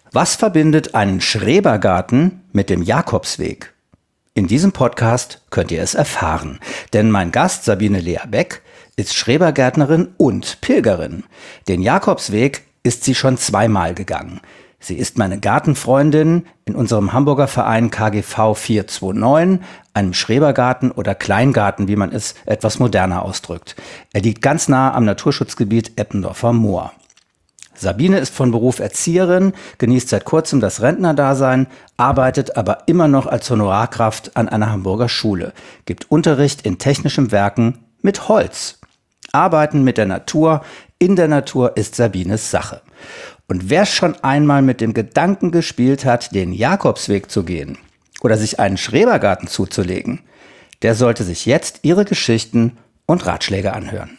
Was verbindet einen Schrebergarten mit dem Jakobsweg? In diesem Podcast könnt ihr es erfahren, denn mein Gast Sabine Lea Beck ist Schrebergärtnerin und Pilgerin. Den Jakobsweg ist sie schon 2-mal gegangen. Sie ist meine Gartenfreundin in unserem Hamburger Verein KGV 429, einem Schrebergarten oder Kleingarten, wie man es etwas moderner ausdrückt. Er liegt ganz nah am Naturschutzgebiet Eppendorfer Moor. Sabine ist von Beruf Erzieherin, genießt seit kurzem das Rentnerdasein, arbeitet aber immer noch als Honorarkraft an einer Hamburger Schule, gibt Unterricht in technischen Werken mit Holz. Arbeiten mit der Natur, in der Natur ist Sabines Sache. Und wer schon einmal mit dem Gedanken gespielt hat, den Jakobsweg zu gehen oder sich einen Schrebergarten zuzulegen, der sollte sich jetzt ihre Geschichten und Ratschläge anhören.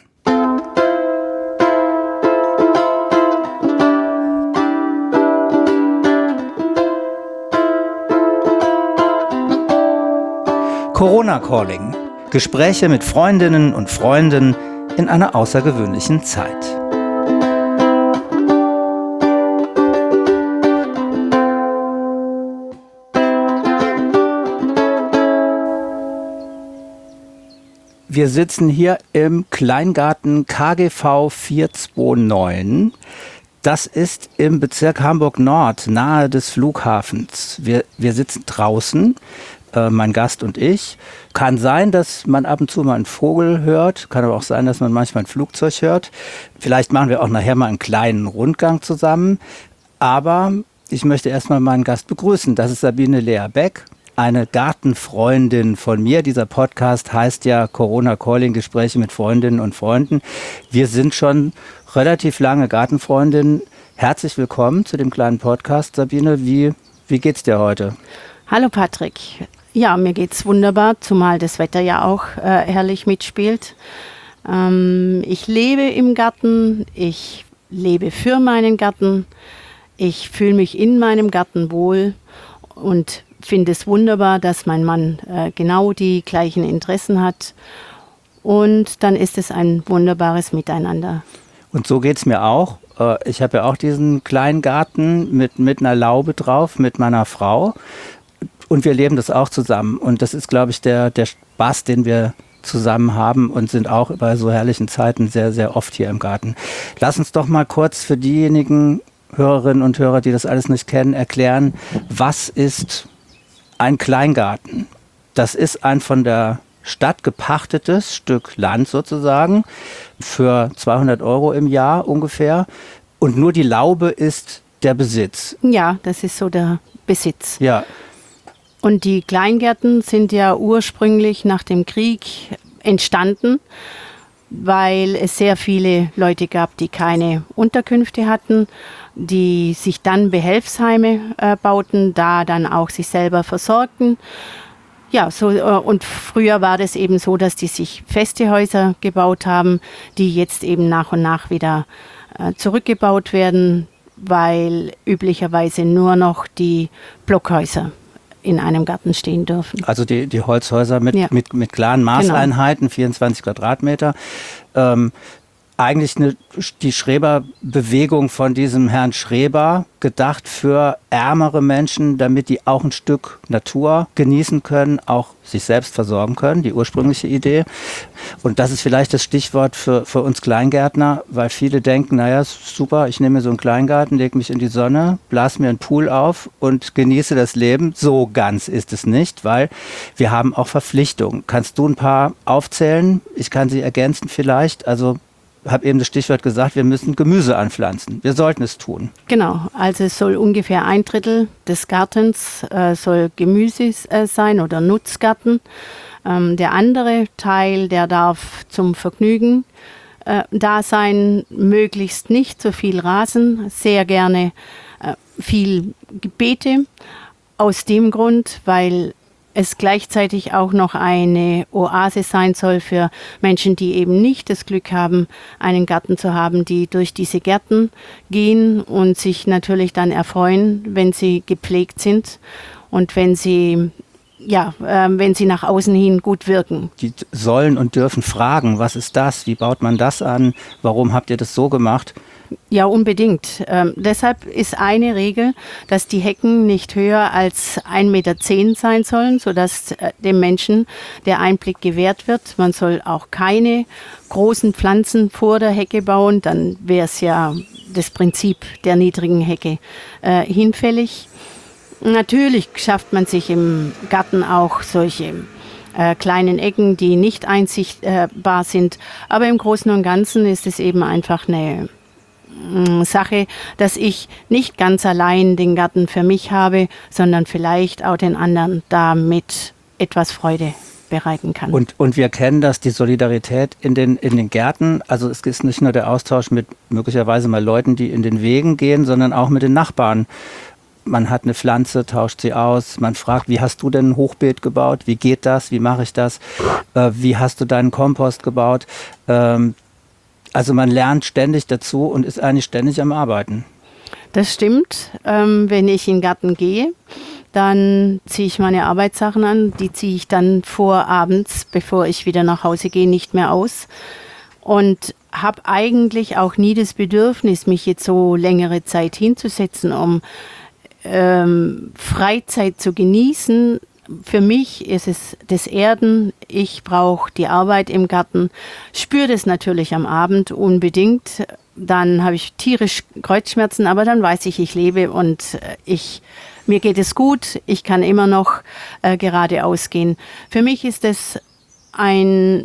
Corona Calling. Gespräche mit Freundinnen und Freunden in einer außergewöhnlichen Zeit. Wir sitzen hier im Kleingarten KGV 429. Das ist im Bezirk Hamburg-Nord, nahe des Flughafens. Wir sitzen draußen, mein Gast und ich. Kann sein, dass man ab und zu mal einen Vogel hört. Kann aber auch sein, dass man manchmal ein Flugzeug hört. Vielleicht machen wir auch nachher mal einen kleinen Rundgang zusammen. Aber ich möchte erstmal meinen Gast begrüßen. Das ist Sabine Lea Beck, eine Gartenfreundin von mir. Dieser Podcast heißt ja Corona Calling, Gespräche mit Freundinnen und Freunden. Wir sind schon relativ lange Gartenfreundinnen. Herzlich willkommen zu dem kleinen Podcast, Sabine. Wie geht's dir heute? Hallo Patrick. Ja, mir geht's wunderbar, zumal das Wetter ja auch herrlich mitspielt. Ich lebe im Garten, ich lebe für meinen Garten, ich fühle mich in meinem Garten wohl und finde es wunderbar, dass mein Mann genau die gleichen Interessen hat. Und dann ist es ein wunderbares Miteinander. Und so geht's mir auch. Ich habe ja auch diesen kleinen Garten mit einer Laube drauf, mit meiner Frau. Und wir leben das auch zusammen. Und das ist, glaube ich, der Spaß, den wir zusammen haben und sind auch bei so herrlichen Zeiten sehr, sehr oft hier im Garten. Lass uns doch mal kurz für diejenigen Hörerinnen und Hörer, die das alles nicht kennen, erklären, was ist ein Kleingarten? Das ist ein von der Stadt gepachtetes Stück Land sozusagen für 200 € im Jahr ungefähr. Und nur die Laube ist der Besitz. Ja, das ist so der Besitz. Ja. Und die Kleingärten sind ja ursprünglich nach dem Krieg entstanden, weil es sehr viele Leute gab, die keine Unterkünfte hatten, die sich dann Behelfsheime bauten, da dann auch sich selber versorgten. Ja, so, und früher war das eben so, dass die sich feste Häuser gebaut haben, die jetzt eben nach und nach wieder zurückgebaut werden, weil üblicherweise nur noch die Blockhäuser in einem Garten stehen dürfen. Also die Holzhäuser mit klaren Maßeinheiten, genau. 24 Quadratmeter. Eigentlich die Schreberbewegung von diesem Herrn Schreber gedacht für ärmere Menschen, damit die auch ein Stück Natur genießen können, auch sich selbst versorgen können, die ursprüngliche Idee. Und das ist vielleicht das Stichwort für uns Kleingärtner, weil viele denken, naja, super, ich nehme mir so einen Kleingarten, lege mich in die Sonne, blase mir einen Pool auf und genieße das Leben. So ganz ist es nicht, weil wir haben auch Verpflichtungen. Kannst du ein paar aufzählen? Ich kann sie ergänzen vielleicht. Also habe eben das Stichwort gesagt, wir müssen Gemüse anpflanzen. Wir sollten es tun. Genau, also es soll ungefähr 1/3 des Gartens soll Gemüse sein oder Nutzgarten. Der andere Teil, der darf zum Vergnügen da sein, möglichst nicht so viel Rasen, sehr gerne viel Beete. Aus dem Grund, weil es gleichzeitig auch noch eine Oase sein soll für Menschen, die eben nicht das Glück haben, einen Garten zu haben, die durch diese Gärten gehen und sich natürlich dann erfreuen, wenn sie gepflegt sind und wenn sie wenn sie nach außen hin gut wirken. Die sollen und dürfen fragen, was ist das, wie baut man das an, warum habt ihr das so gemacht? Ja, unbedingt. Deshalb ist eine Regel, dass die Hecken nicht höher als 1,10 Meter sein sollen, sodass dem Menschen der Einblick gewährt wird. Man soll auch keine großen Pflanzen vor der Hecke bauen, dann wäre es ja das Prinzip der niedrigen Hecke hinfällig. Natürlich schafft man sich im Garten auch solche kleinen Ecken, die nicht einsichtbar sind, aber im Großen und Ganzen ist es eben einfach eine Sache, dass ich nicht ganz allein den Garten für mich habe, sondern vielleicht auch den anderen damit etwas Freude bereiten kann. Und wir kennen das, die Solidarität in den Gärten. Also es ist nicht nur der Austausch mit möglicherweise mal Leuten, die in den Wegen gehen, sondern auch mit den Nachbarn. Man hat eine Pflanze, tauscht sie aus, man fragt, wie hast du denn ein Hochbeet gebaut? Wie geht das? Wie mache ich das? Wie hast du deinen Kompost gebaut? Also man lernt ständig dazu und ist eigentlich ständig am Arbeiten. Das stimmt. Wenn ich in den Garten gehe, dann ziehe ich meine Arbeitssachen an. Die ziehe ich dann abends, bevor ich wieder nach Hause gehe, nicht mehr aus. Und habe eigentlich auch nie das Bedürfnis, mich jetzt so längere Zeit hinzusetzen, um Freizeit zu genießen. Für mich ist es das Erden. Ich brauche die Arbeit im Garten. Spüre das natürlich am Abend unbedingt. Dann habe ich tierisch Kreuzschmerzen, aber dann weiß ich, ich lebe und mir geht es gut. Ich kann immer noch geradeaus gehen. Für mich ist es ein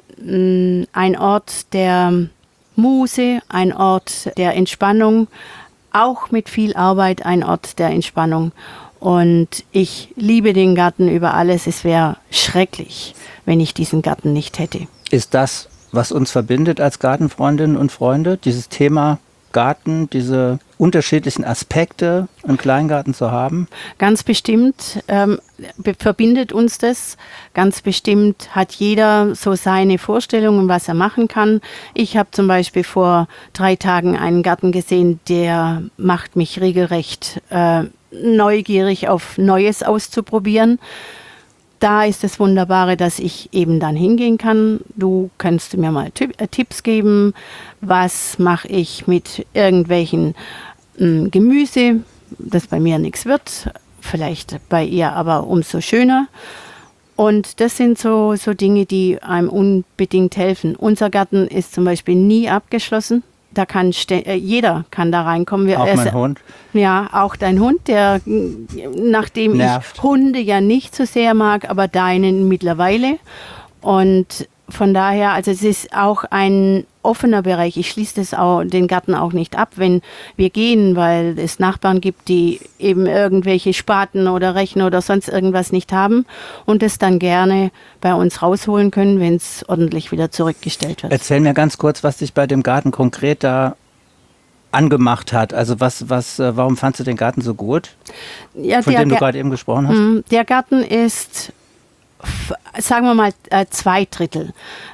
Ort der Muße, ein Ort der Entspannung, auch mit viel Arbeit ein Ort der Entspannung. Und ich liebe den Garten über alles. Es wäre schrecklich, wenn ich diesen Garten nicht hätte. Ist das, was uns verbindet als Gartenfreundinnen und Freunde, dieses Thema Garten, diese unterschiedlichen Aspekte im Kleingarten zu haben? Ganz bestimmt verbindet uns das. Ganz bestimmt hat jeder so seine Vorstellungen, was er machen kann. Ich habe zum Beispiel vor 3 Tagen einen Garten gesehen, der macht mich regelrecht neugierig auf Neues auszuprobieren. Da ist das Wunderbare, dass ich eben dann hingehen kann. Du kannst mir mal Tipps geben, was mache ich mit irgendwelchen Gemüse, das bei mir nichts wird, vielleicht bei ihr aber umso schöner. Und das sind so Dinge, die einem unbedingt helfen. Unser Garten ist zum Beispiel nie abgeschlossen. Da kann jeder kann da reinkommen. Auch mein Hund? Ja, auch dein Hund, der, nachdem nervt. Ich Hunde ja nicht so sehr mag, aber deinen mittlerweile. Und von daher, also es ist auch ein offener Bereich. Ich schließe den Garten auch nicht ab, wenn wir gehen, weil es Nachbarn gibt, die eben irgendwelche Spaten oder Rechen oder sonst irgendwas nicht haben und es dann gerne bei uns rausholen können, wenn es ordentlich wieder zurückgestellt wird. Erzähl mir ganz kurz, was dich bei dem Garten konkret da angemacht hat. Also warum fandst du den Garten so gut, Ja, von dem du gerade eben gesprochen hast? Der Garten ist, sagen wir mal, 2/3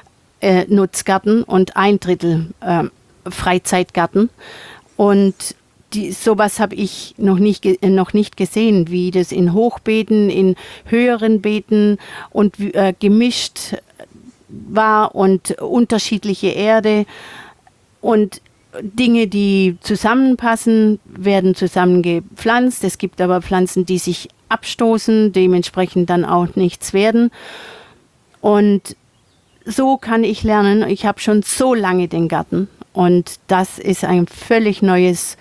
Nutzgarten und 1/3 Freizeitgarten. Und sowas habe ich noch nicht gesehen, wie das in Hochbeeten, in höheren Beeten und gemischt war und unterschiedliche Erde und Dinge, die zusammenpassen, werden zusammengepflanzt. Es gibt aber Pflanzen, die sich abstoßen, dementsprechend dann auch nichts werden. Und so kann ich lernen. Ich habe schon so lange den Garten und das ist ein völlig neues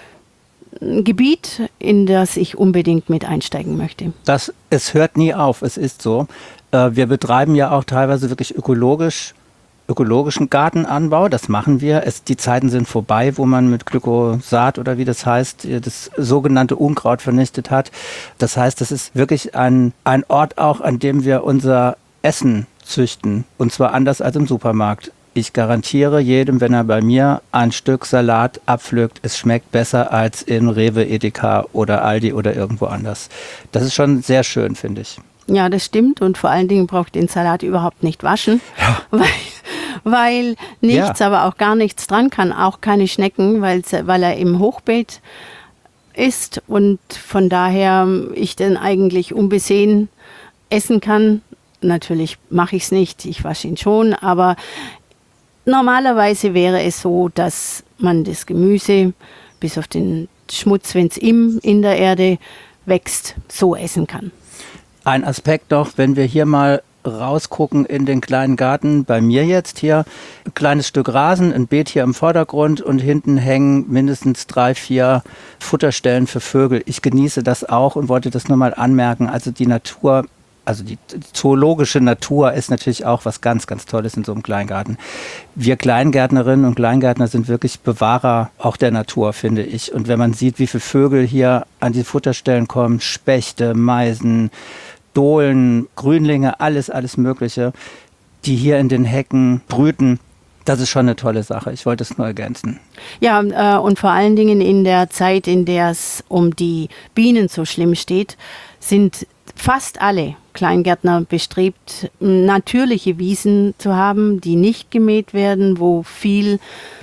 Gebiet, in das ich unbedingt mit einsteigen möchte. Es hört nie auf, es ist so. Wir betreiben ja auch teilweise wirklich ökologischen Gartenanbau, das machen wir. Die Zeiten sind vorbei, wo man mit Glyphosat oder wie das heißt, das sogenannte Unkraut vernichtet hat. Das heißt, das ist wirklich ein Ort auch, an dem wir unser Essen züchten. Und zwar anders als im Supermarkt. Ich garantiere jedem, wenn er bei mir ein Stück Salat abpflückt, es schmeckt besser als in Rewe, Edeka oder Aldi oder irgendwo anders. Das ist schon sehr schön, finde ich. Ja, das stimmt und vor allen Dingen braucht den Salat überhaupt nicht waschen, ja. weil nichts, aber auch gar nichts dran kann, auch keine Schnecken, weil er im Hochbeet ist und von daher ich den eigentlich unbesehen essen kann. Natürlich mache ich es nicht, ich wasche ihn schon, aber normalerweise wäre es so, dass man das Gemüse bis auf den Schmutz, wenn es in der Erde wächst, so essen kann. Ein Aspekt noch, wenn wir hier mal rausgucken in den kleinen Garten, bei mir jetzt hier, ein kleines Stück Rasen, ein Beet hier im Vordergrund und hinten hängen mindestens 3, 4 Futterstellen für Vögel. Ich genieße das auch und wollte das nur mal anmerken. Also die Natur, also die zoologische Natur ist natürlich auch was ganz, ganz Tolles in so einem Kleingarten. Wir Kleingärtnerinnen und Kleingärtner sind wirklich Bewahrer auch der Natur, finde ich. Und wenn man sieht, wie viele Vögel hier an die Futterstellen kommen, Spechte, Meisen, Dohlen, Grünlinge, alles Mögliche, die hier in den Hecken brüten. Das ist schon eine tolle Sache. Ich wollte es nur ergänzen. Ja, und vor allen Dingen in der Zeit, in der es um die Bienen so schlimm steht, sind fast alle Kleingärtner bestrebt, natürliche Wiesen zu haben, die nicht gemäht werden, wo viel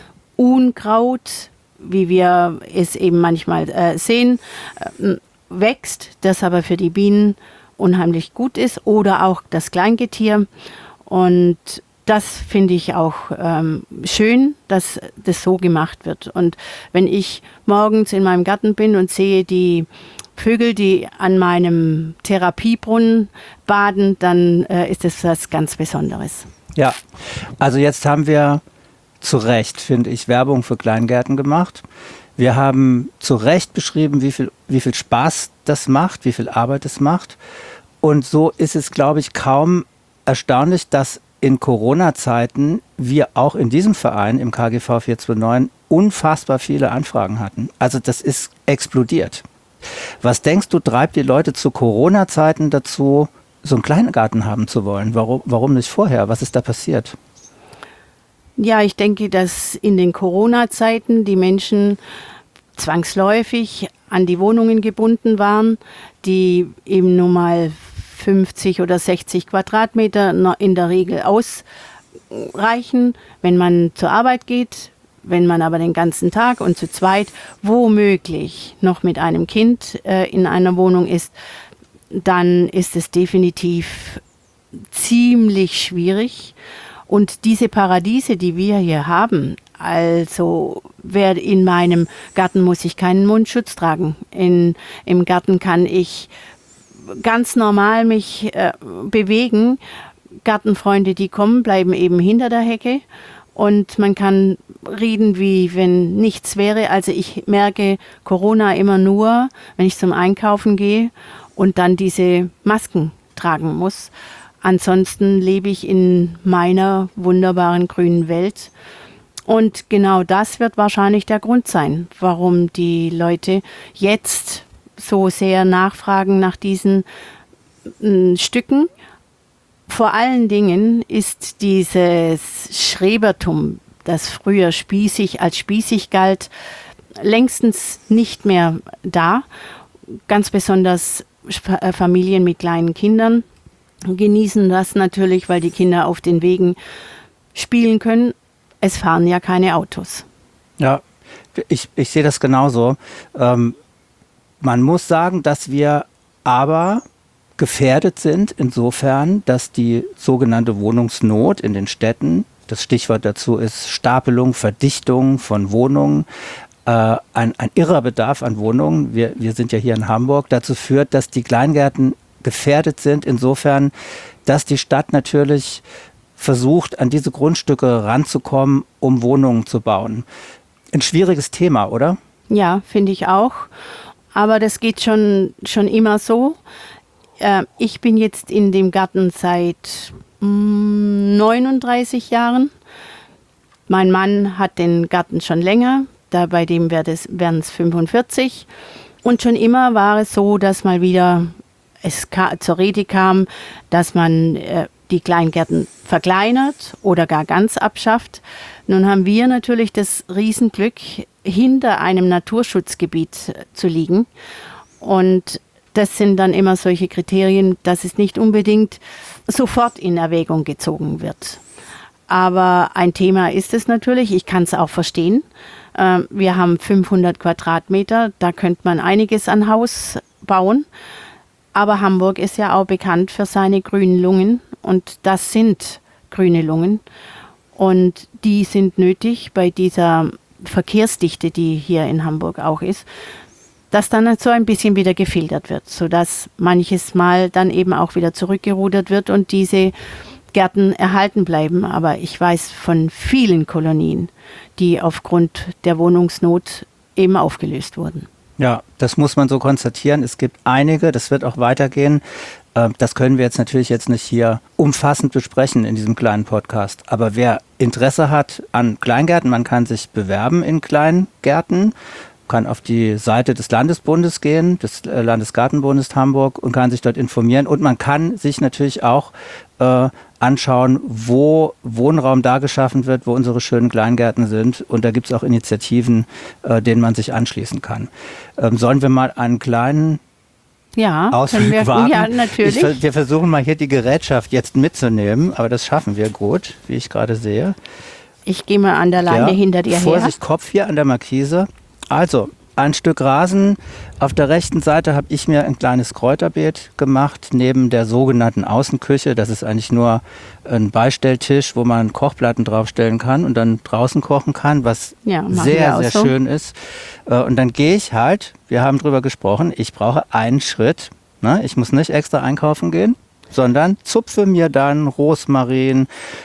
Unkraut, wie wir es eben manchmal sehen, wächst, das aber für die Bienen unheimlich gut ist, oder auch das Kleingetier. Und das finde ich auch schön, dass das so gemacht wird. Und wenn ich morgens in meinem Garten bin und sehe die Vögel, die an meinem Therapiebrunnen baden, dann ist das was ganz Besonderes. Ja, also jetzt haben wir zu Recht, finde ich, Werbung für Kleingärten gemacht. Wir haben zu Recht beschrieben, wie viel Spaß das macht, wie viel Arbeit es macht. Und so ist es, glaube ich, kaum erstaunlich, dass in Corona-Zeiten wir auch in diesem Verein, im KGV 429, unfassbar viele Anfragen hatten. Also das ist explodiert. Was denkst du, treibt die Leute zu Corona-Zeiten dazu, so einen Kleingarten haben zu wollen? Warum nicht vorher? Was ist da passiert? Ja, ich denke, dass in den Corona-Zeiten die Menschen zwangsläufig an die Wohnungen gebunden waren, die eben nun mal 50 oder 60 Quadratmeter in der Regel ausreichen, wenn man zur Arbeit geht. Wenn man aber den ganzen Tag und zu zweit womöglich noch mit einem Kind in einer Wohnung ist, dann ist es definitiv ziemlich schwierig. Und diese Paradiese, die wir hier haben, also in meinem Garten muss ich keinen Mundschutz tragen. Im Garten kann ich ganz normal mich bewegen. Gartenfreunde, die kommen, bleiben eben hinter der Hecke. Und man kann reden, wie wenn nichts wäre. Also ich merke Corona immer nur, wenn ich zum Einkaufen gehe und dann diese Masken tragen muss. Ansonsten lebe ich in meiner wunderbaren grünen Welt. Und genau das wird wahrscheinlich der Grund sein, warum die Leute jetzt so sehr nachfragen nach diesen Stücken. Vor allen Dingen ist dieses Schrebertum, das früher als spießig galt, längstens nicht mehr da. Ganz besonders Familien mit kleinen Kindern genießen das natürlich, weil die Kinder auf den Wegen spielen können. Es fahren ja keine Autos. Ja, ich sehe das genauso. Man muss sagen, dass wir aber gefährdet sind insofern, dass die sogenannte Wohnungsnot in den Städten, das Stichwort dazu ist Stapelung, Verdichtung von Wohnungen, ein irrer Bedarf an Wohnungen, wir sind ja hier in Hamburg, dazu führt, dass die Kleingärten gefährdet sind insofern, dass die Stadt natürlich versucht, an diese Grundstücke ranzukommen, um Wohnungen zu bauen. Ein schwieriges Thema, oder? Ja, finde ich auch. Aber das geht schon immer so. Ich bin jetzt in dem Garten seit 39 Jahren. Mein Mann hat den Garten schon länger, bei dem werden es 45. Und schon immer war es so, dass mal wieder zur Rede kam, dass man die Kleingärten verkleinert oder gar ganz abschafft. Nun haben wir natürlich das Riesenglück, hinter einem Naturschutzgebiet zu liegen. Und das sind dann immer solche Kriterien, dass es nicht unbedingt sofort in Erwägung gezogen wird. Aber ein Thema ist es natürlich, ich kann es auch verstehen. Wir haben 500 Quadratmeter, da könnte man einiges an Haus bauen. Aber Hamburg ist ja auch bekannt für seine grünen Lungen und das sind grüne Lungen und die sind nötig bei dieser Verkehrsdichte, die hier in Hamburg auch ist, dass dann so ein bisschen wieder gefiltert wird, sodass manches Mal dann eben auch wieder zurückgerudert wird und diese Gärten erhalten bleiben. Aber ich weiß von vielen Kolonien, die aufgrund der Wohnungsnot eben aufgelöst wurden. Ja, das muss man so konstatieren. Es gibt einige, das wird auch weitergehen. Das können wir jetzt natürlich nicht hier umfassend besprechen in diesem kleinen Podcast. Aber wer Interesse hat an Kleingärten, man kann sich bewerben in Kleingärten, kann auf die Seite des Landesbundes gehen, des Landesgartenbundes Hamburg und kann sich dort informieren. Und man kann sich natürlich auch anschauen, wo Wohnraum da geschaffen wird, wo unsere schönen Kleingärten sind. Und da gibt es auch Initiativen, denen man sich anschließen kann. Sollen wir mal einen kleinen Ausflug wagen? Ja, natürlich. Wir versuchen mal hier die Gerätschaft jetzt mitzunehmen, aber das schaffen wir gut, wie ich gerade sehe. Ich gehe mal an der Leine hinter dir her. Vorsicht, Kopf hier an der Markise. Also, ein Stück Rasen. Auf der rechten Seite habe ich mir ein kleines Kräuterbeet gemacht, neben der sogenannten Außenküche. Das ist eigentlich nur ein Beistelltisch, wo man Kochplatten draufstellen kann und dann draußen kochen kann, was sehr schön ist. Und dann gehe ich halt, wir haben drüber gesprochen, ich brauche einen Schritt. Ne? Ich muss nicht extra einkaufen gehen, sondern zupfe mir dann Rosmarin,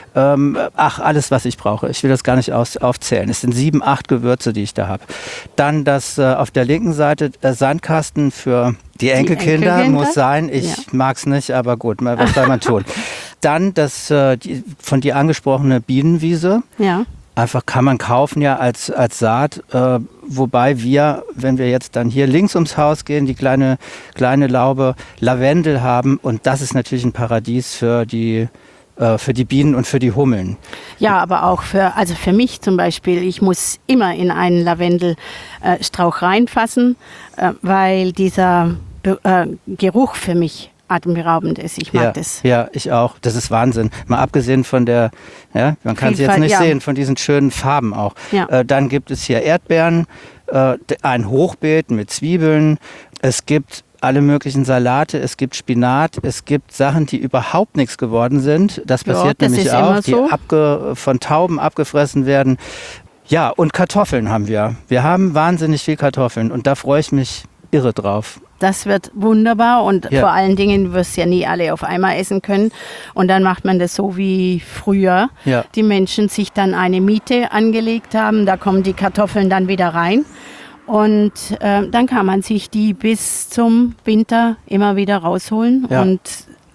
alles, was ich brauche. Ich will das gar nicht aufzählen. Es sind 7, 8 Gewürze, die ich da habe. Dann das auf der linken Seite Sandkasten für die Enkelkinder muss sein. Ich mag es nicht, aber gut, was soll man tun? Dann das von dir angesprochene Bienenwiese. Ja. Einfach kann man kaufen ja als Saat, wobei wir, wenn wir jetzt dann hier links ums Haus gehen, die kleine Laube Lavendel haben und das ist natürlich ein Paradies für die Bienen und für die Hummeln. Ja, aber auch für mich zum Beispiel, ich muss immer in einen Lavendelstrauch reinfassen, weil dieser Geruch für mich atemberaubend ist. Ich mag das. Ja, ich auch. Das ist Wahnsinn. Mal abgesehen von der, man kann es jetzt nicht sehen, von diesen schönen Farben auch. Ja. Dann gibt es hier Erdbeeren, ein Hochbeet mit Zwiebeln. Es gibt alle möglichen Salate, es gibt Spinat, es gibt Sachen, die überhaupt nichts geworden sind. Das passiert nämlich auch, die von Tauben abgefressen werden. Ja, und Kartoffeln haben wir. Wir haben wahnsinnig viel Kartoffeln und da freue ich mich irre drauf. Das wird wunderbar und vor allen Dingen wirst du ja nie alle auf einmal essen können. Und dann macht man das so wie früher. Ja. Die Menschen sich dann eine Miete angelegt haben, da kommen die Kartoffeln dann wieder rein. Und dann kann man sich die bis zum Winter immer wieder rausholen. Ja. Und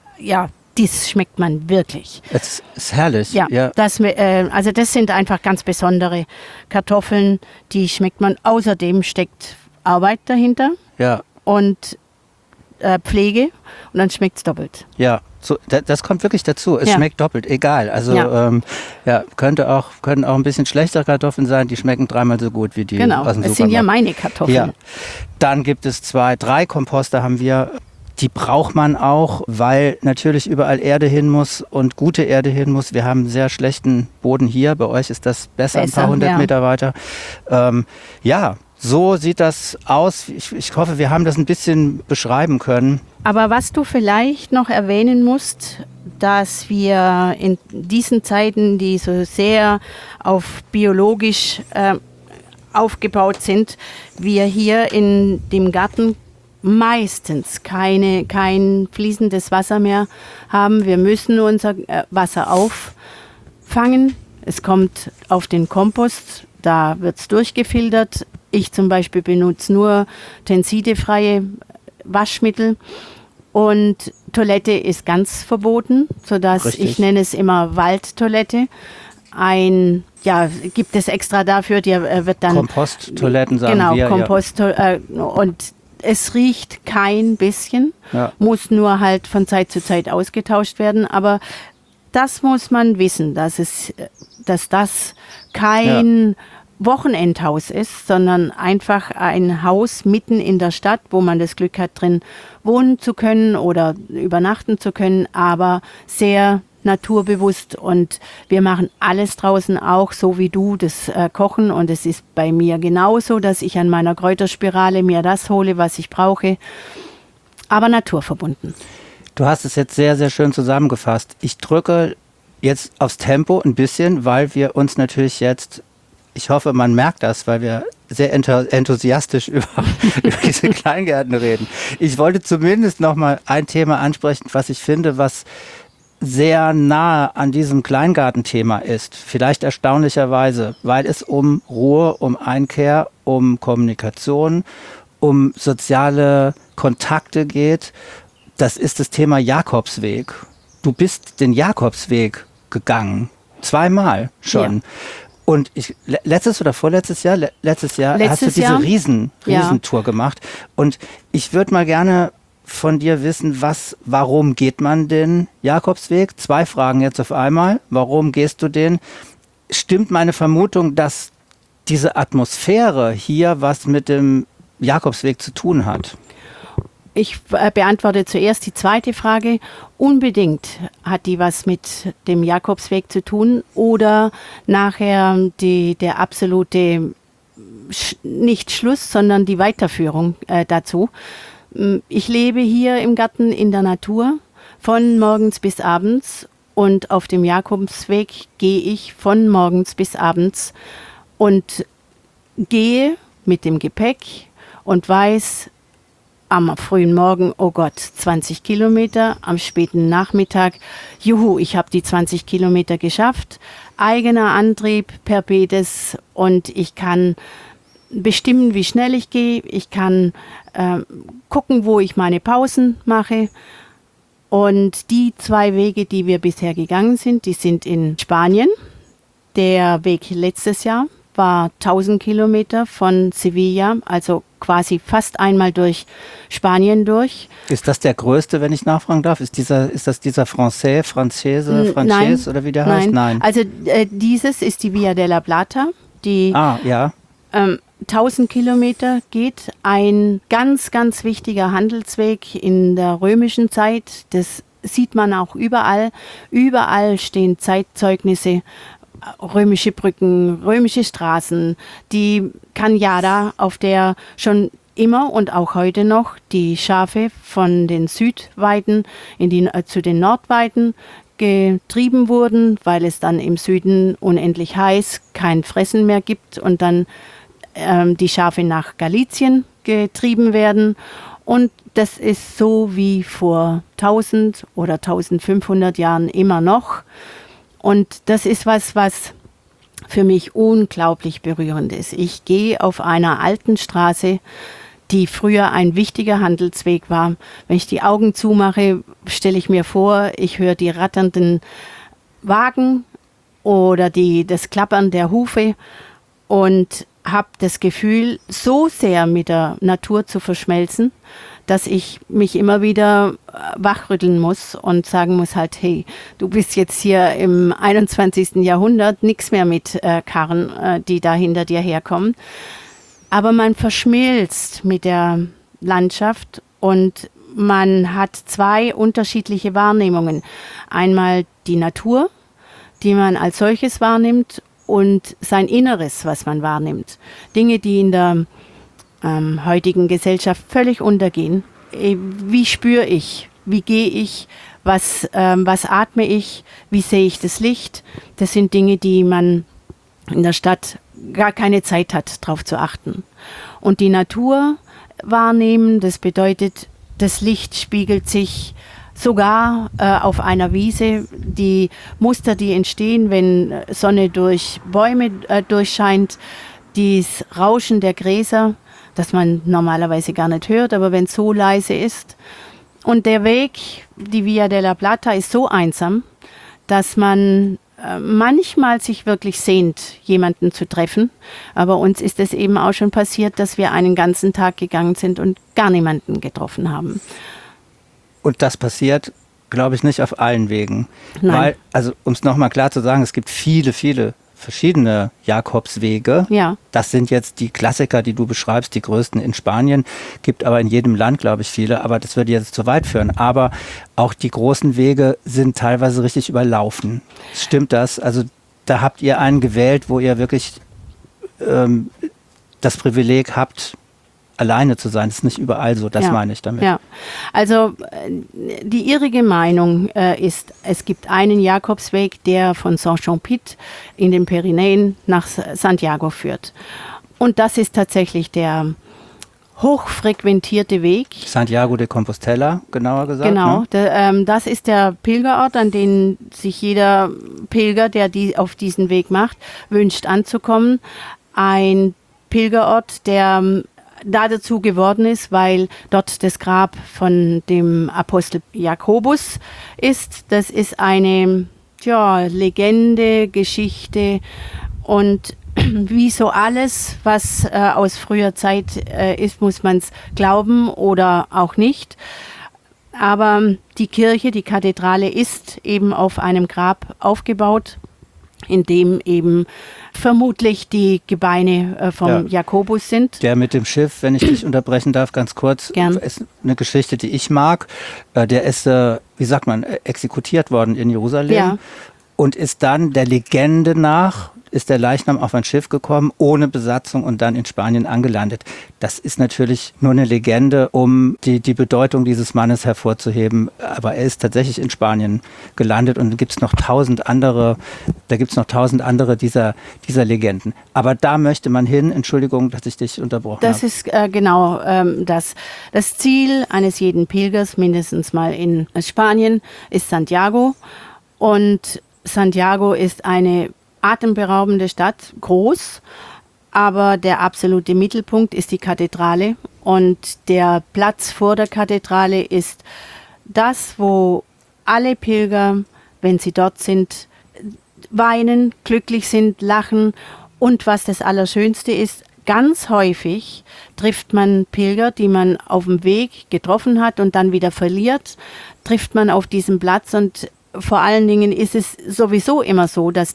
das schmeckt man wirklich. Es ist herrlich. Ja. Das sind einfach ganz besondere Kartoffeln, die schmeckt man. Außerdem steckt Arbeit dahinter. Ja. Und Pflege und dann schmeckt es doppelt. Ja, so, das kommt wirklich dazu. Es schmeckt doppelt, egal. Also können auch ein bisschen schlechtere Kartoffeln sein, die schmecken 3-mal so gut wie die aus dem Supermarkt. Es sind ja meine Kartoffeln. Ja. Dann gibt es 2, 3 Komposter haben wir. Die braucht man auch, weil natürlich überall Erde hin muss und gute Erde hin muss. Wir haben einen sehr schlechten Boden hier. Bei euch ist das besser ein paar 100 Meter weiter. So sieht das aus. Ich hoffe, wir haben das ein bisschen beschreiben können. Aber was du vielleicht noch erwähnen musst, dass wir in diesen Zeiten, die so sehr auf biologisch aufgebaut sind, wir hier in dem Garten meistens kein fließendes Wasser mehr haben. Wir müssen unser Wasser auffangen. Es kommt auf den Kompost, da wird es durchgefiltert. Ich zum Beispiel benutze nur tensidefreie Waschmittel und Toilette ist ganz verboten, sodass ich nenne es immer Waldtoilette. Gibt es extra dafür, die wird dann... Komposttoiletten sagen wir. Genau, und es riecht kein bisschen, muss nur halt von Zeit zu Zeit ausgetauscht werden, aber das muss man wissen, dass das kein Wochenendhaus ist, sondern einfach ein Haus mitten in der Stadt, wo man das Glück hat, drin wohnen zu können oder übernachten zu können, aber sehr naturbewusst und wir machen alles draußen auch, so wie du, das Kochen und es ist bei mir genauso, dass ich an meiner Kräuterspirale mir das hole, was ich brauche. aber naturverbunden. Du hast es jetzt sehr, sehr schön zusammengefasst. Ich drücke jetzt aufs Tempo ein bisschen, weil wir uns natürlich jetzt, ich hoffe, man merkt das, weil wir sehr enthusiastisch über diese Kleingärten reden. Ich wollte zumindest noch mal ein Thema ansprechen, was ich finde, was sehr nahe an diesem Kleingartenthema ist. Vielleicht erstaunlicherweise, weil es um Ruhe, um Einkehr, um Kommunikation, um soziale Kontakte geht. Das ist das Thema Jakobsweg. Du bist den Jakobsweg gegangen. 2-mal schon. Ja. Und letztes oder vorletztes Jahr? Letztes Jahr hast du diese Riesentour gemacht. Und ich würde mal gerne von dir wissen, warum geht man den Jakobsweg? 2 Fragen jetzt auf einmal. Warum gehst du den? Stimmt meine Vermutung, dass diese Atmosphäre hier was mit dem Jakobsweg zu tun hat? Ich beantworte zuerst die zweite Frage. Unbedingt hat die was mit dem Jakobsweg zu tun oder nachher der absolute nicht Schluss, sondern die Weiterführung dazu. Ich lebe hier im Garten in der Natur von morgens bis abends und auf dem Jakobsweg gehe ich von morgens bis abends und gehe mit dem Gepäck und weiß am frühen Morgen, oh Gott, 20 Kilometer, am späten Nachmittag, juhu, ich habe die 20 Kilometer geschafft, eigener Antrieb per Pedes und ich kann bestimmen, wie schnell ich gehe, ich kann gucken, wo ich meine Pausen mache. Und die 2 Wege, die wir bisher gegangen sind, die sind in Spanien. Der Weg letztes Jahr war 1000 Kilometer von Sevilla, also quasi fast einmal durch Spanien durch. Ist das der größte, wenn ich nachfragen darf? Ist das dieser Franzese oder wie der heißt? Nein. Also dieses ist die Via della Plata, die 1000 Kilometer geht, ein ganz, ganz wichtiger Handelsweg in der römischen Zeit. Das sieht man auch überall. Überall stehen Zeitzeugnisse, römische Brücken, römische Straßen, die Cañada, auf der schon immer und auch heute noch die Schafe von den Südweiden zu den Nordweiden getrieben wurden, weil es dann im Süden unendlich heiß kein Fressen mehr gibt und dann die Schafe nach Galizien getrieben werden. Und das ist so wie vor 1000 oder 1500 Jahren immer noch. Und das ist was für mich unglaublich berührend ist. Ich gehe auf einer alten Straße, die früher ein wichtiger Handelsweg war. Wenn ich die Augen zumache, stelle ich mir vor, ich höre die ratternden Wagen oder das Klappern der Hufe und habe das Gefühl, so sehr mit der Natur zu verschmelzen, dass ich mich immer wieder wachrütteln muss und sagen muss halt, hey, du bist jetzt hier im 21. Jahrhundert, nichts mehr mit Karren, die da hinter dir herkommen. Aber man verschmilzt mit der Landschaft und man hat 2 unterschiedliche Wahrnehmungen. Einmal die Natur, die man als solches wahrnimmt, und sein Inneres, was man wahrnimmt. Dinge, die in der heutigen Gesellschaft völlig untergehen. Wie spüre ich? Wie gehe ich? Was atme ich? Wie sehe ich das Licht? Das sind Dinge, die man in der Stadt gar keine Zeit hat, darauf zu achten. Und die Natur wahrnehmen, das bedeutet, das Licht spiegelt sich sogar auf einer Wiese, die Muster, die entstehen, wenn Sonne durch Bäume durchscheint, das Rauschen der Gräser, das man normalerweise gar nicht hört, aber wenn es so leise ist. Und der Weg, die Via della Plata, ist so einsam, dass man manchmal sich wirklich sehnt, jemanden zu treffen. Aber uns ist es eben auch schon passiert, dass wir einen ganzen Tag gegangen sind und gar niemanden getroffen haben. Und das passiert, glaube ich, nicht auf allen Wegen. Nein. Weil, also um es nochmal klar zu sagen, es gibt viele, viele verschiedene Jakobswege. Ja. Das sind jetzt die Klassiker, die du beschreibst, die größten in Spanien. Gibt aber in jedem Land, glaube ich, viele. Aber das würde jetzt zu weit führen. Aber auch die großen Wege sind teilweise richtig überlaufen. Stimmt das? Also da habt ihr einen gewählt, wo ihr wirklich das Privileg habt, alleine zu sein. Das ist nicht überall so, das meine ich damit. Ja, also die irrige Meinung ist, es gibt einen Jakobsweg, der von Saint-Jean-Pied in den Pyrenäen nach Santiago führt. Und das ist tatsächlich der hochfrequentierte Weg. Santiago de Compostela, genauer gesagt. Genau, ne? das ist der Pilgerort, an den sich jeder Pilger, der auf diesen Weg macht, wünscht anzukommen. Ein Pilgerort, der dazu geworden ist, weil dort das Grab von dem Apostel Jakobus ist. Das ist eine Legende, Geschichte und wie so alles, was aus früher Zeit ist, muss man es glauben oder auch nicht. Aber die Kirche, die Kathedrale ist eben auf einem Grab aufgebaut, in dem eben vermutlich die Gebeine vom Jakobus sind. Der mit dem Schiff, wenn ich dich unterbrechen darf, ganz kurz, Gern. Ist eine Geschichte, die ich mag. Der ist, exekutiert worden in Jerusalem und ist dann der Legende nach, ist der Leichnam auf ein Schiff gekommen, ohne Besatzung und dann in Spanien angelandet. Das ist natürlich nur eine Legende, um die Bedeutung dieses Mannes hervorzuheben. Aber er ist tatsächlich in Spanien gelandet und da gibt es noch tausend andere dieser Legenden. Aber da möchte man hin. Entschuldigung, dass ich dich unterbrochen habe. Das ist genau das Ziel eines jeden Pilgers, mindestens mal in Spanien, ist Santiago. Und Santiago ist eine atemberaubende Stadt, groß, aber der absolute Mittelpunkt ist die Kathedrale und der Platz vor der Kathedrale ist das, wo alle Pilger, wenn sie dort sind, weinen, glücklich sind, lachen und was das Allerschönste ist, ganz häufig trifft man Pilger, die man auf dem Weg getroffen hat und dann wieder verliert, trifft man auf diesem Platz und vor allen Dingen ist es sowieso immer so, dass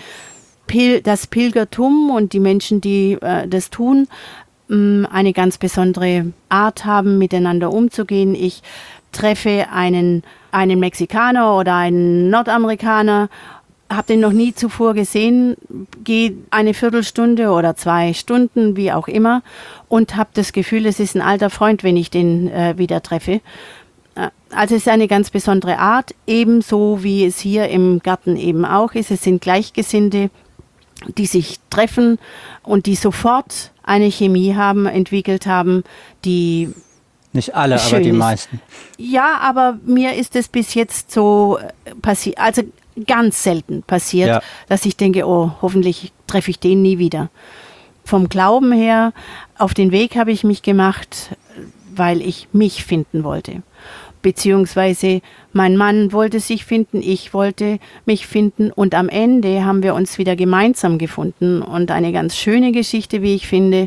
das Pilgertum und die Menschen, die das tun, eine ganz besondere Art haben, miteinander umzugehen. Ich treffe einen Mexikaner oder einen Nordamerikaner, habe den noch nie zuvor gesehen, gehe eine Viertelstunde oder 2 Stunden, wie auch immer, und habe das Gefühl, es ist ein alter Freund, wenn ich den wieder treffe. Also es ist eine ganz besondere Art, ebenso wie es hier im Garten eben auch ist. Es sind Gleichgesinnte, die sich treffen und die sofort eine Chemie entwickelt haben, die nicht alle, aber die meisten. Ja, aber mir ist es bis jetzt so passiert, also ganz selten passiert, dass ich denke, oh, hoffentlich treffe ich den nie wieder. Vom Glauben her, auf den Weg habe ich mich gemacht, weil ich mich finden wollte. Beziehungsweise mein Mann wollte sich finden, ich wollte mich finden und am Ende haben wir uns wieder gemeinsam gefunden. Und eine ganz schöne Geschichte, wie ich finde,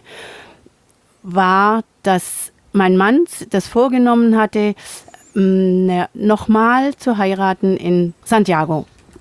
war, dass mein Mann das vorgenommen hatte, nochmal zu heiraten in Santiago.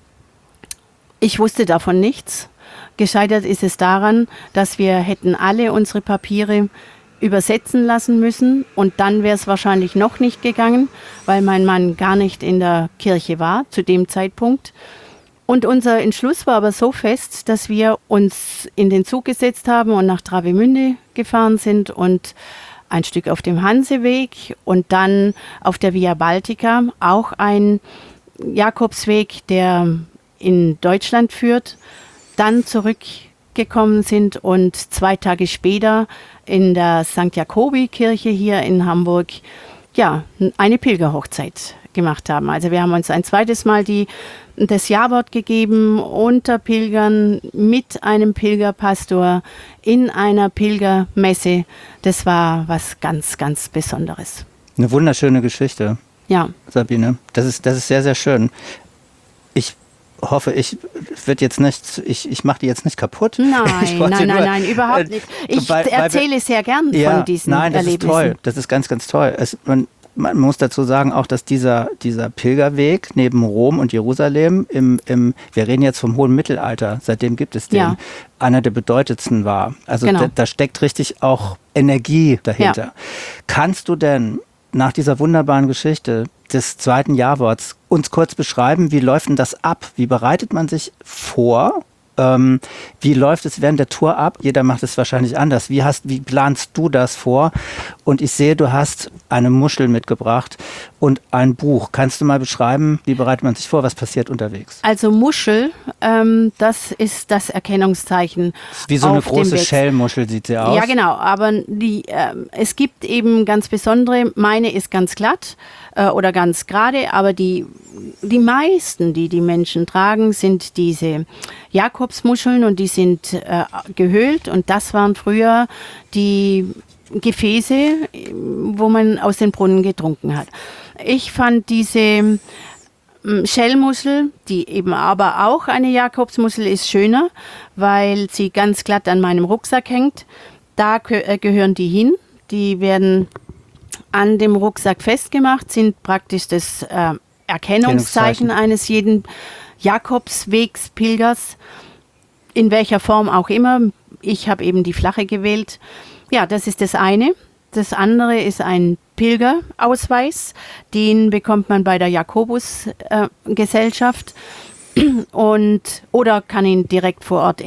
Ich wusste davon nichts. Gescheitert ist es daran, dass wir hätten alle unsere Papiere übersetzen lassen müssen und dann wäre es wahrscheinlich noch nicht gegangen, weil mein Mann gar nicht in der Kirche war zu dem Zeitpunkt. Und unser Entschluss war aber so fest, dass wir uns in den Zug gesetzt haben und nach Travemünde gefahren sind und ein Stück auf dem Hanseweg und dann auf der Via Baltica, auch ein Jakobsweg, der in Deutschland führt, dann zurückgekommen sind und 2 Tage später in der St. Jakobi-Kirche hier in Hamburg eine Pilgerhochzeit gemacht haben. Also wir haben uns ein zweites Mal das Jawort gegeben unter Pilgern mit einem Pilgerpastor in einer Pilgermesse. Das war was ganz, ganz Besonderes. Eine wunderschöne Geschichte, Sabine. Das ist sehr, sehr schön. Ich hoffe, ich mache die jetzt nicht kaputt. Nein, überhaupt nicht. Ich erzähle sehr gern von diesen Erlebnissen. Ist toll. Das ist ganz, ganz toll. Man muss dazu sagen auch, dass dieser Pilgerweg neben Rom und Jerusalem wir reden jetzt vom hohen Mittelalter, seitdem gibt es den, einer der bedeutendsten war. Also da steckt richtig auch Energie dahinter. Ja. Kannst du denn nach dieser wunderbaren Geschichte des zweiten Jaworts uns kurz beschreiben, wie läuft denn das ab? Wie bereitet man sich vor Wie läuft es während der Tour ab? Jeder macht es wahrscheinlich anders. Wie planst du das vor? Und ich sehe, du hast eine Muschel mitgebracht und ein Buch. Kannst du mal beschreiben, wie bereitet man sich vor? Was passiert unterwegs? Also Muschel, das ist das Erkennungszeichen. Wie so eine große Schellmuschel sieht sie aus. Ja, genau. Aber es gibt eben ganz besondere. Meine ist ganz glatt oder ganz gerade, aber die meisten, die Menschen tragen, sind diese Jakobsmuscheln und die sind gehöhlt. Und das waren früher die Gefäße, wo man aus den Brunnen getrunken hat. Ich fand diese Schellmuschel, die eben aber auch eine Jakobsmuschel ist, schöner, weil sie ganz glatt an meinem Rucksack hängt. Da gehören die hin. Die werden an dem Rucksack festgemacht, sind praktisch das Erkennungszeichen eines jeden Jakobswegspilgers, in welcher Form auch immer. Ich habe eben die flache gewählt. Ja, das ist das eine. Das andere ist ein Pilgerausweis. Den bekommt man bei der Jakobusgesellschaft oder kann ihn direkt vor Ort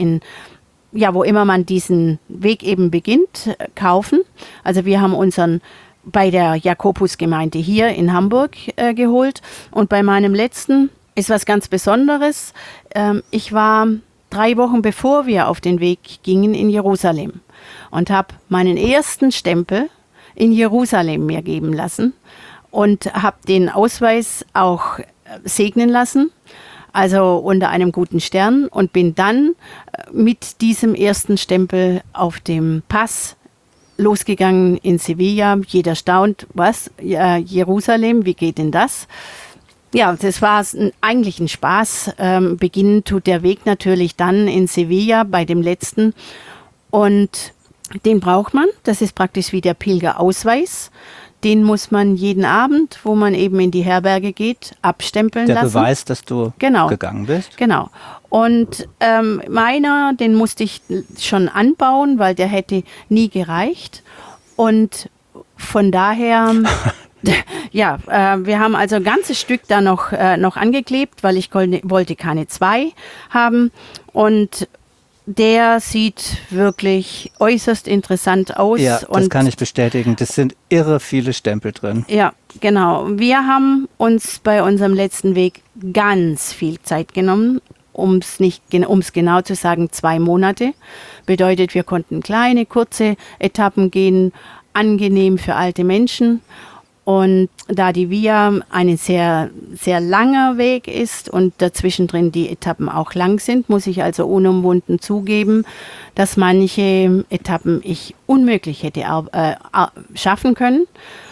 wo immer man diesen Weg eben beginnt, kaufen. Also wir haben unseren bei der Jakobusgemeinde hier in Hamburg geholt. Und bei meinem letzten ist was ganz Besonderes. Ich war 3 Wochen bevor wir auf den Weg gingen in Jerusalem und habe meinen ersten Stempel in Jerusalem mir geben lassen und habe den Ausweis auch segnen lassen, also unter einem guten Stern, und bin dann mit diesem ersten Stempel auf dem Pass losgegangen in Sevilla. Jeder staunt, was? Jerusalem, wie geht denn das? Ja, das war eigentlich ein Spaß. Beginnen tut der Weg natürlich dann in Sevilla bei dem letzten. Und den braucht man. Das ist praktisch wie der Pilgerausweis. Den muss man jeden Abend, wo man eben in die Herberge geht, abstempeln lassen. Der Beweis, dass du gegangen bist. Genau. Und den musste ich schon anbauen, weil der hätte nie gereicht. Und von daher... Ja, wir haben also ein ganzes Stück da noch angeklebt, weil ich wollte keine 2 haben. Und der sieht wirklich äußerst interessant aus. Ja, das kann ich bestätigen. Das sind irre viele Stempel drin. Ja, genau. Wir haben uns bei unserem letzten Weg ganz viel Zeit genommen, um's genau zu sagen, 2 Monate. Bedeutet, wir konnten kleine, kurze Etappen gehen, angenehm für alte Menschen. Und da die Via ein sehr, sehr langer Weg ist und dazwischen drin die Etappen auch lang sind, muss ich also unumwunden zugeben, dass manche Etappen ich unmöglich hätte schaffen können.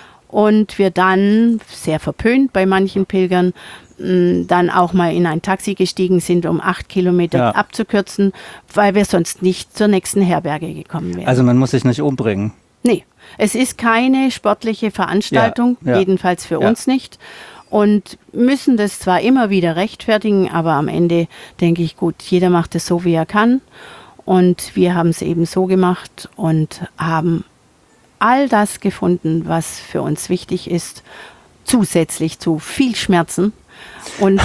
Und wir dann, sehr verpönt bei manchen Pilgern, dann auch mal in ein Taxi gestiegen sind, um 8 Kilometer abzukürzen, weil wir sonst nicht zur nächsten Herberge gekommen wären. Also man muss sich nicht umbringen. Nee, es ist keine sportliche Veranstaltung, jedenfalls für uns nicht. Und müssen das zwar immer wieder rechtfertigen, aber am Ende denke ich, gut, jeder macht es so, wie er kann. Und wir haben es eben so gemacht und haben all das gefunden, was für uns wichtig ist, zusätzlich zu viel Schmerzen und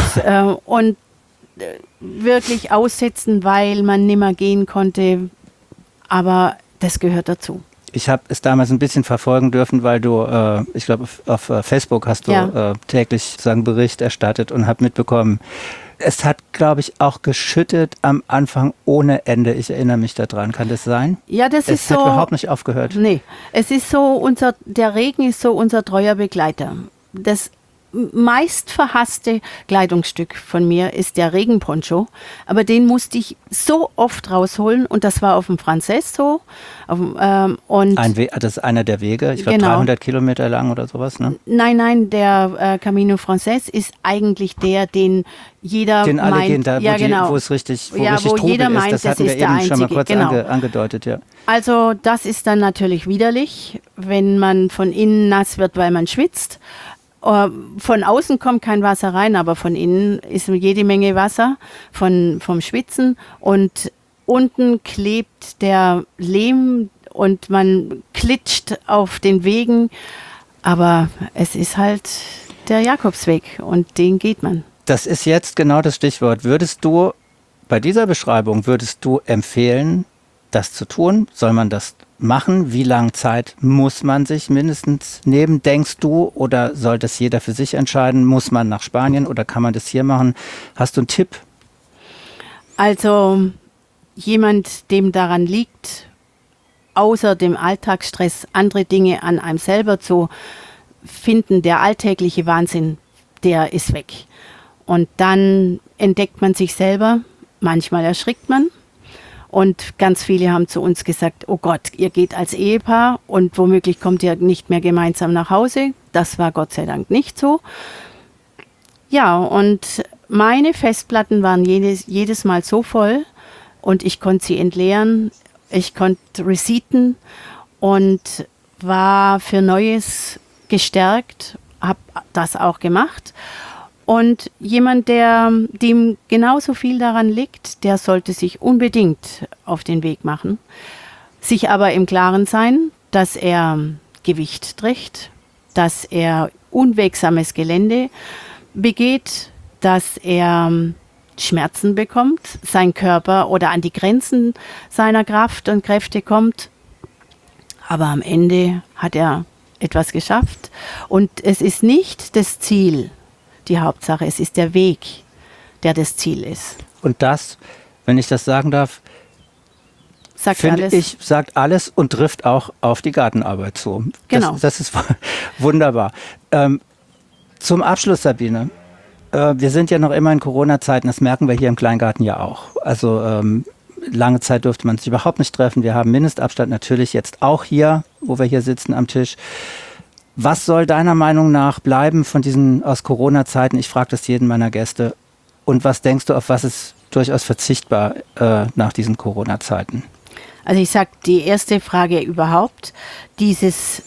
wirklich aussetzen, weil man nimmer gehen konnte. Aber das gehört dazu. Ich habe es damals ein bisschen verfolgen dürfen, weil du, ich glaube, auf Facebook hast du täglich sozusagen Bericht erstattet und habe mitbekommen, es hat, glaube ich, auch geschüttet am Anfang ohne Ende. Ich erinnere mich daran. Kann das sein? Ja, das ist so. Es hat überhaupt nicht aufgehört. Nee, es ist so, der Regen ist so unser treuer Begleiter. Das meist verhasste Kleidungsstück von mir ist der Regenponcho, aber den musste ich so oft rausholen und das war auf dem Frances so. Das ist einer der Wege, ich glaube 300 Kilometer lang oder sowas, ne? Nein, der Camino Frances ist eigentlich den jeder den alle meint, gehen, da, wo es richtig Trubel jeder ist. Meint, das hatten wir eben schon mal kurz angedeutet, ja. Also das ist dann natürlich widerlich, wenn man von innen nass wird, weil man schwitzt. Von außen kommt kein Wasser rein, aber von innen ist jede Menge Wasser vom Schwitzen und unten klebt der Lehm und man klitscht auf den Wegen, aber es ist halt der Jakobsweg und den geht man. Das ist jetzt genau das Stichwort. Würdest du bei dieser Beschreibung würdest du empfehlen, das zu tun? Soll man das machen? Wie lange Zeit muss man sich mindestens nehmen, denkst du? Oder soll das jeder für sich entscheiden? Muss man nach Spanien oder kann man das hier machen? Hast du einen Tipp? Also jemand, dem daran liegt, außer dem Alltagsstress andere Dinge an einem selber zu finden, der alltägliche Wahnsinn, der ist weg. Und dann entdeckt man sich selber, manchmal erschrickt man. Und ganz viele haben zu uns gesagt, oh Gott, ihr geht als Ehepaar und womöglich kommt ihr nicht mehr gemeinsam nach Hause. Das war Gott sei Dank nicht so. Ja, und meine Festplatten waren jedes Mal so voll und ich konnte sie entleeren, ich konnte receiten und war für Neues gestärkt, habe das auch gemacht. Und jemand, dem genauso viel daran liegt, der sollte sich unbedingt auf den Weg machen, sich aber im Klaren sein, dass er Gewicht trägt, dass er unwegsames Gelände begeht, dass er Schmerzen bekommt, sein Körper oder an die Grenzen seiner Kraft und Kräfte kommt. Aber am Ende hat er etwas geschafft und es ist nicht das Ziel, die Hauptsache, es ist der Weg, der das Ziel ist. Und das, wenn ich das sagen darf, sagt alles und trifft auch auf die Gartenarbeit zu. Genau. Das ist wunderbar. Zum Abschluss, Sabine, wir sind ja noch immer in Corona-Zeiten, das merken wir hier im Kleingarten ja auch. Also lange Zeit durfte man sich überhaupt nicht treffen. Wir haben Mindestabstand natürlich jetzt auch hier, wo wir hier sitzen am Tisch. Was soll deiner Meinung nach bleiben von diesen aus Corona-Zeiten? Ich frage das jeden meiner Gäste. Und was denkst du, auf was ist durchaus verzichtbar nach diesen Corona-Zeiten? Also ich sage, die erste Frage überhaupt, dieses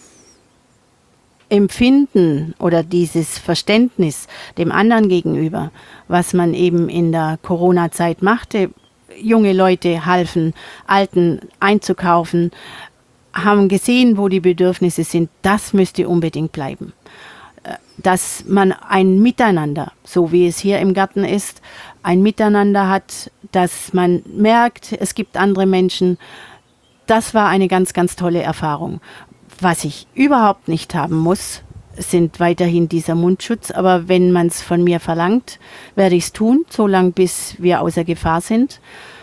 Empfinden oder dieses Verständnis dem anderen gegenüber, was man eben in der Corona-Zeit machte. Junge Leute halfen Alten einzukaufen, haben gesehen, wo die Bedürfnisse sind, das müsste unbedingt bleiben. Dass man ein Miteinander, so wie es hier im Garten ist, ein Miteinander hat, dass man merkt, es gibt andere Menschen, das war eine ganz, ganz tolle Erfahrung. Was ich überhaupt nicht haben muss, sind weiterhin dieser Mundschutz, aber wenn man es von mir verlangt, werde ich es tun, solange bis wir außer Gefahr sind.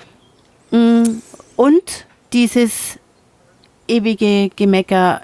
Und dieses ewige Gemecker,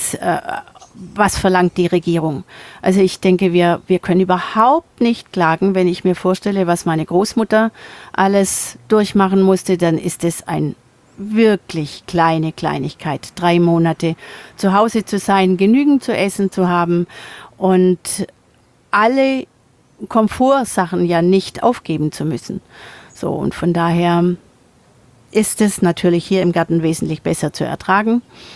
was verlangt die Regierung? Also ich denke, wir können überhaupt nicht klagen, wenn ich mir vorstelle, was meine Großmutter alles durchmachen musste, dann ist es ein wirklich kleine Kleinigkeit. 3 Monate zu Hause zu sein, genügend zu essen zu haben und alle Komfortsachen ja nicht aufgeben zu müssen. So, und von daher ist es natürlich hier im Garten wesentlich besser zu ertragen.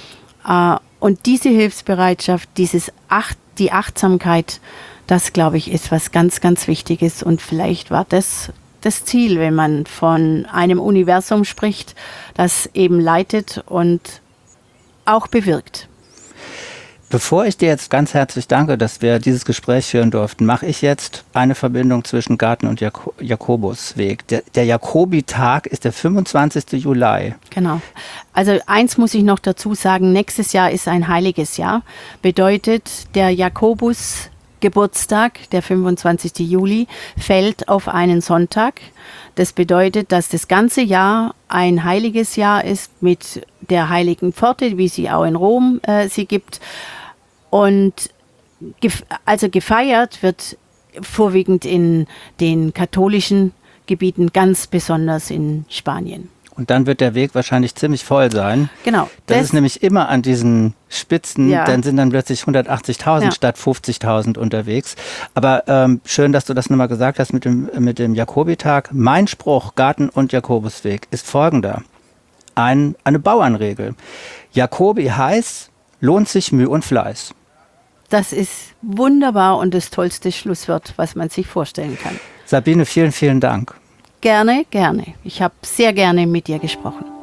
Und diese Hilfsbereitschaft, die Achtsamkeit, das, glaube ich, ist was ganz, ganz Wichtiges. Und vielleicht war das Ziel, wenn man von einem Universum spricht, das eben leitet und auch bewirkt. Bevor ich dir jetzt ganz herzlich danke, dass wir dieses Gespräch führen durften, mache ich jetzt eine Verbindung zwischen Garten und Jakobusweg. Der Jakobitag ist der 25. Juli. Genau. Also eins muss ich noch dazu sagen, nächstes Jahr ist ein heiliges Jahr. Bedeutet, der Jakobus-Geburtstag, der 25. Juli, fällt auf einen Sonntag. Das bedeutet, dass das ganze Jahr ein heiliges Jahr ist mit der heiligen Pforte, wie sie auch in Rom sie gibt. Und also gefeiert wird vorwiegend in den katholischen Gebieten, ganz besonders in Spanien. Und dann wird der Weg wahrscheinlich ziemlich voll sein. Genau. Das ist nämlich immer an diesen Spitzen, Ja. dann sind dann plötzlich 180.000 statt 50.000 unterwegs. Aber schön, dass du das nochmal gesagt hast mit dem Jakobitag. Mein Spruch, Garten und Jakobusweg, ist folgender. Eine Bauernregel. Jakobi heißt, lohnt sich Mühe und Fleiß. Das ist wunderbar und das tollste Schlusswort, was man sich vorstellen kann. Sabine, vielen, vielen Dank. Gerne, gerne. Ich habe sehr gerne mit dir gesprochen.